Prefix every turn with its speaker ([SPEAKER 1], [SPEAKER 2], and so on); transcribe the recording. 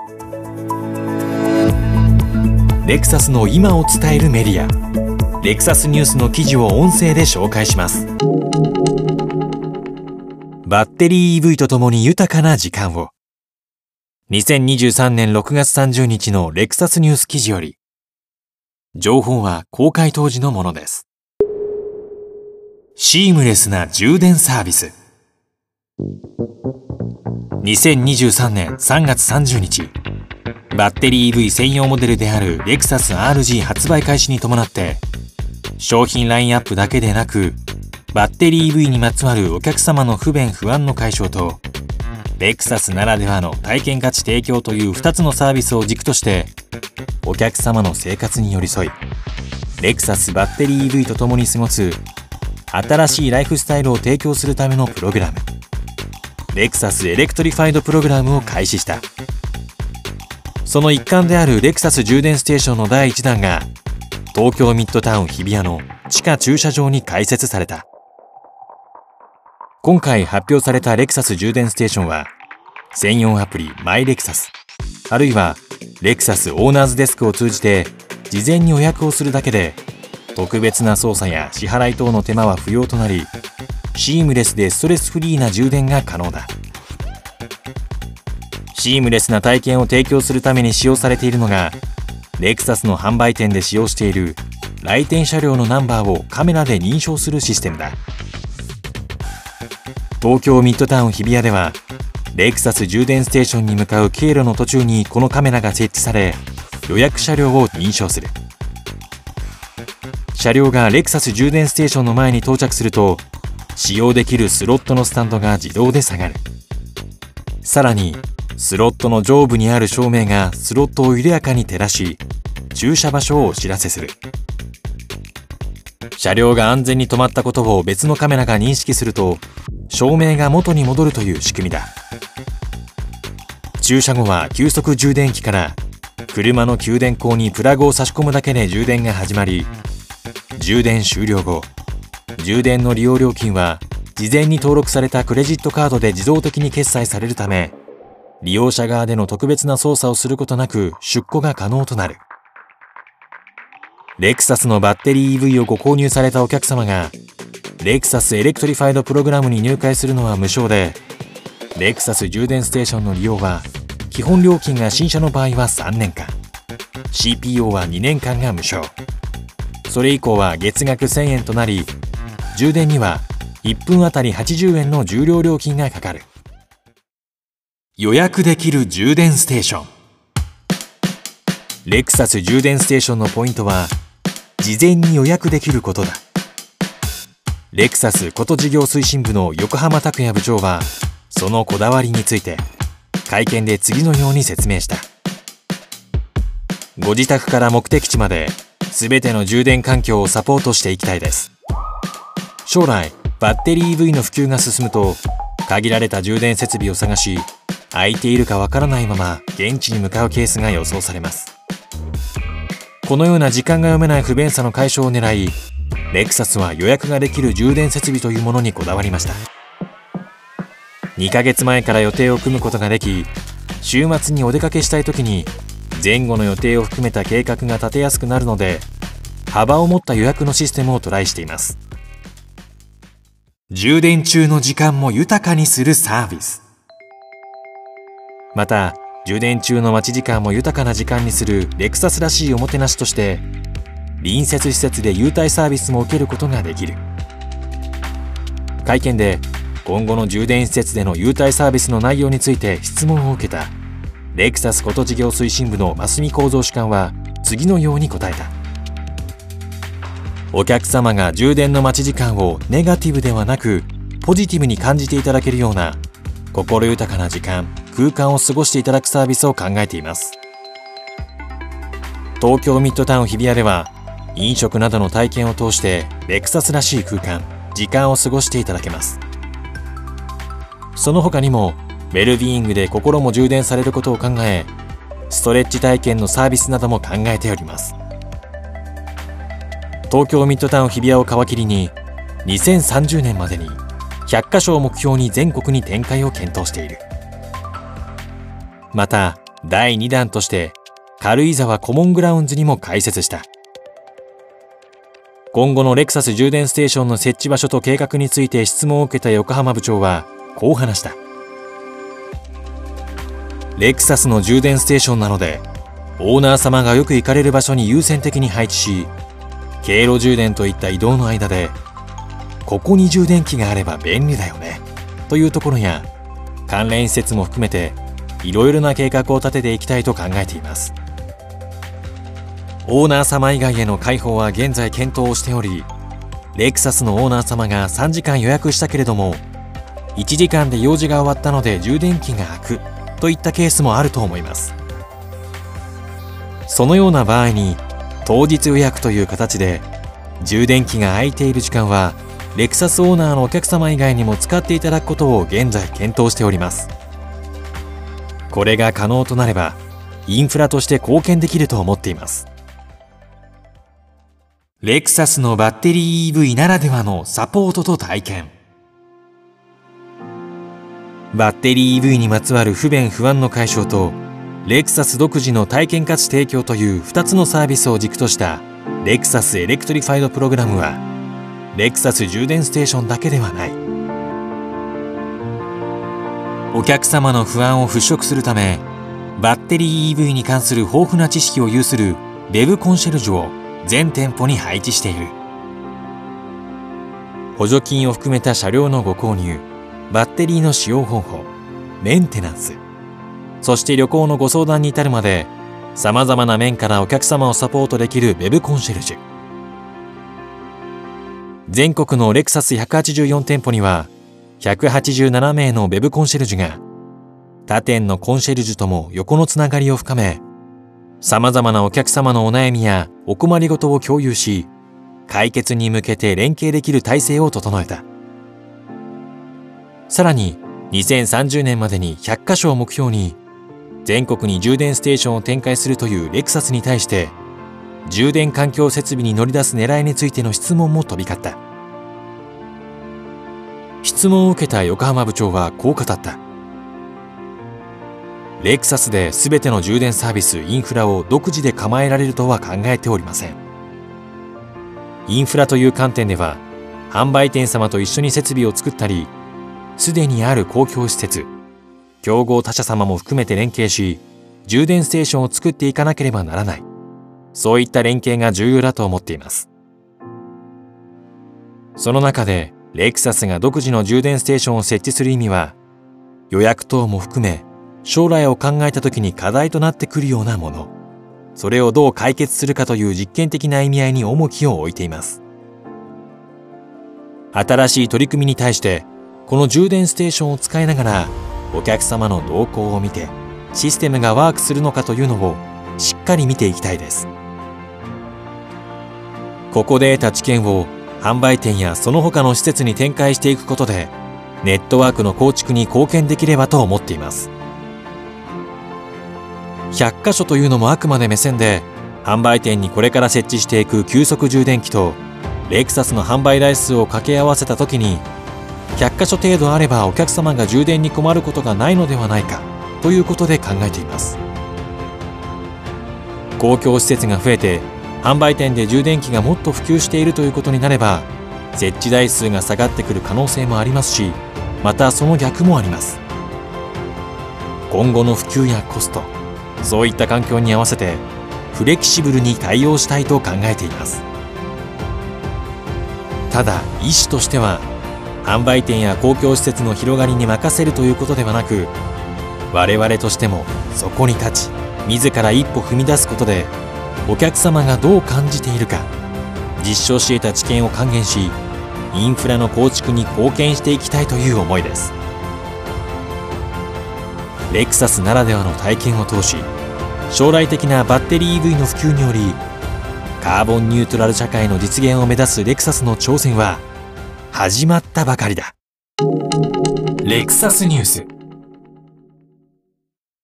[SPEAKER 1] レクサスの今を伝えるメディア、レクサスニュースの記事を音声で紹介します。バッテリー EV とともに豊かな時間を。2023年6月30日のレクサスニュース記事より。情報は公開当時のものです。シームレスな充電サービス。2023年3月30日、バッテリー EV 専用モデルであるレクサス RG 発売開始に伴って、商品ラインアップだけでなく、バッテリー EV にまつわるお客様の不便不安の解消と、レクサスならではの体験価値提供という2つのサービスを軸として、お客様の生活に寄り添い、レクサスバッテリー EV と共に過ごす新しいライフスタイルを提供するためのプログラム、レクサスエレクトリファイドプログラムを開始した。その一環であるレクサス充電ステーションの第1弾が、東京ミッドタウン日比谷の地下駐車場に開設された。今回発表されたレクサス充電ステーションは、専用アプリマイレクサス、あるいはレクサスオーナーズデスクを通じて事前に予約をするだけで、特別な操作や支払い等の手間は不要となり、シームレスでストレスフリーな充電が可能だ。シームレスな体験を提供するために使用されているのが、レクサスの販売店で使用している来店車両のナンバーをカメラで認証するシステムだ。東京ミッドタウン日比谷では、レクサス充電ステーションに向かう経路の途中にこのカメラが設置され、予約車両を認証する。車両がレクサス充電ステーションの前に到着すると、使用できるスロットのスタンドが自動で下がる。さらに、スロットの上部にある照明がスロットを緩やかに照らし、駐車場所をお知らせする。車両が安全に止まったことを別のカメラが認識すると、照明が元に戻るという仕組みだ。駐車後は急速充電器から車の給電口にプラグを差し込むだけで充電が始まり、充電終了後、充電の利用料金は事前に登録されたクレジットカードで自動的に決済されるため、利用者側での特別な操作をすることなく出庫が可能となる。レクサスのバッテリー EV をご購入されたお客様が、レクサスエレクトリファイドプログラムに入会するのは無償で、レクサス充電ステーションの利用は、基本料金が新車の場合は3年間、CPO は2年間が無償。それ以降は月額1000円となり、充電には1分あたり80円の重量料金がかかる。予約できる充電ステーション。レクサス充電ステーションのポイントは、事前に予約できることだ。レクサスこと事業推進部の横浜拓也部長は、そのこだわりについて、会見で次のように説明した。ご自宅から目的地まで、すべての充電環境をサポートしていきたいです。将来、バッテリー EV の普及が進むと、限られた充電設備を探し、空いているかわからないまま現地に向かうケースが予想されます。このような時間が読めない不便さの解消を狙い、レクサスは予約ができる充電設備というものにこだわりました。2ヶ月前から予定を組むことができ、週末にお出かけしたい時に前後の予定を含めた計画が立てやすくなるので、幅を持った予約のシステムをトライしています。充電中の時間も豊かにするサービス。また、充電中の待ち時間も豊かな時間にするレクサスらしいおもてなしとして、隣接施設で優待サービスも受けることができる。会見で、今後の充電施設での優待サービスの内容について質問を受けた、レクサスこと事業推進部の増見幸三主幹は、次のように答えた。お客様が充電の待ち時間をネガティブではなく、ポジティブに感じていただけるような、心豊かな時間、空間を過ごしていただくサービスを考えています。東京ミッドタウン日比谷では、飲食などの体験を通してレクサスらしい空間、時間を過ごしていただけます。その他にも、ウェルビーイングで心も充電されることを考え、ストレッチ体験のサービスなども考えております。東京ミッドタウン日比谷を皮切りに、2030年までに100カ所を目標に全国に展開を検討している。また、 第2弾として軽井沢コモングラウンズにも開設した。今後のレクサス充電ステーションの設置場所と計画について質問を受けた横浜部長はこう話した。レクサスの充電ステーションなので、オーナー様がよく行かれる場所に優先的に配置し、経路充電といった移動の間で、ここに充電器があれば便利だよねというところや、関連施設も含めていろいろな計画を立てていきたいと考えています。オーナー様以外への開放は現在検討をしており、レクサスのオーナー様が3時間予約したけれども、1時間で用事が終わったので充電器が空くといったケースもあると思います。そのような場合に当日予約という形で充電器が空いている時間はレクサスオーナーのお客様以外にも使っていただくことを現在検討しております。これが可能となればインフラとして貢献できると思っています。レクサスのバッテリー EV ならではのサポートと体験。バッテリー EV にまつわる不便不安の解消とレクサス独自の体験価値提供という2つのサービスを軸としたレクサスエレクトリファイドプログラムはレクサス充電ステーションだけではない。お客様の不安を払拭するため、バッテリー EV に関する豊富な知識を有する Web コンシェルジュを全店舗に配置している。補助金を含めた車両のご購入、バッテリーの使用方法、メンテナンス、そして旅行のご相談に至るまで、さまざまな面からお客様をサポートできる Web コンシェルジュ。全国のレクサス184店舗には、187名の Web コンシェルジュが、他店のコンシェルジュとも横のつながりを深め、さまざまなお客様のお悩みやお困りごとを共有し、解決に向けて連携できる体制を整えた。さらに、2030年までに100カ所を目標に、全国に充電ステーションを展開するというレクサスに対して、充電環境設備に乗り出す狙いについての質問も飛び交った。質問を受けた横浜部長はこう語った。レクサスで全ての充電サービス、インフラを独自で構えられるとは考えておりません。インフラという観点では、販売店様と一緒に設備を作ったり、すでにある公共施設、競合他社様も含めて連携し、充電ステーションを作っていかなければならない。そういった連携が重要だと思っています。その中で、レクサスが独自の充電ステーションを設置する意味は、予約等も含め、将来を考えた時に課題となってくるようなもの、それをどう解決するかという実験的な意味合いに重きを置いています。新しい取り組みに対して、この充電ステーションを使いながら、お客様の動向を見て、システムがワークするのかというのをしっかり見ていきたいです。ここで得た知見を販売店やその他の施設に展開していくことで、ネットワークの構築に貢献できればと思っています。100カ所というのもあくまで目線で、販売店にこれから設置していく急速充電器とレクサスの販売台数を掛け合わせた時に、100カ所程度あればお客様が充電に困ることがないのではないかということで考えています。公共施設が増えて販売店で充電器がもっと普及しているということになれば、設置台数が下がってくる可能性もありますし、またその逆もあります。今後の普及やコスト、そういった環境に合わせてフレキシブルに対応したいと考えています。ただ意思としては、販売店や公共施設の広がりに任せるということではなく、我々としてもそこに立ち、自ら一歩踏み出すことでお客様がどう感じているか、実証し得た知見を還元し、インフラの構築に貢献していきたいという思いです。レクサスならではの体験を通し、将来的なバッテリー EV の普及によりカーボンニュートラル社会の実現を目指すレクサスの挑戦は始まったばかりだ。レクサスニュース。